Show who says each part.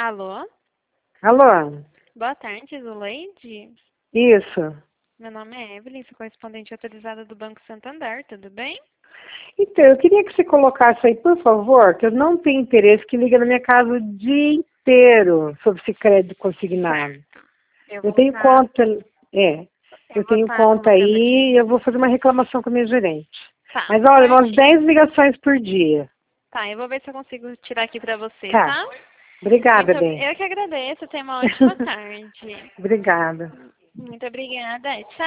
Speaker 1: Alô?
Speaker 2: Alô?
Speaker 1: Boa tarde, Zuleide.
Speaker 2: Isso.
Speaker 1: Meu nome é Evelyn, sou correspondente autorizada do Banco Santander, tudo bem?
Speaker 2: Então, eu queria que você colocasse aí, por favor, que eu não tenho interesse que liga na minha casa o dia inteiro sobre esse crédito consignado. Eu tenho conta,
Speaker 1: Eu
Speaker 2: eu
Speaker 1: vou
Speaker 2: tenho
Speaker 1: estar
Speaker 2: conta
Speaker 1: colocando aqui.
Speaker 2: aí e eu vou fazer uma reclamação com a minha gerente.
Speaker 1: Tá,
Speaker 2: Mas olha, umas
Speaker 1: certinho.
Speaker 2: 10 ligações por dia.
Speaker 1: Tá, eu vou ver se eu consigo tirar aqui pra você,
Speaker 2: Tá.
Speaker 1: tá?
Speaker 2: Obrigada, bem.
Speaker 1: Eu que agradeço, tenha uma ótima tarde.
Speaker 2: Obrigada.
Speaker 1: Muito obrigada. Tchau.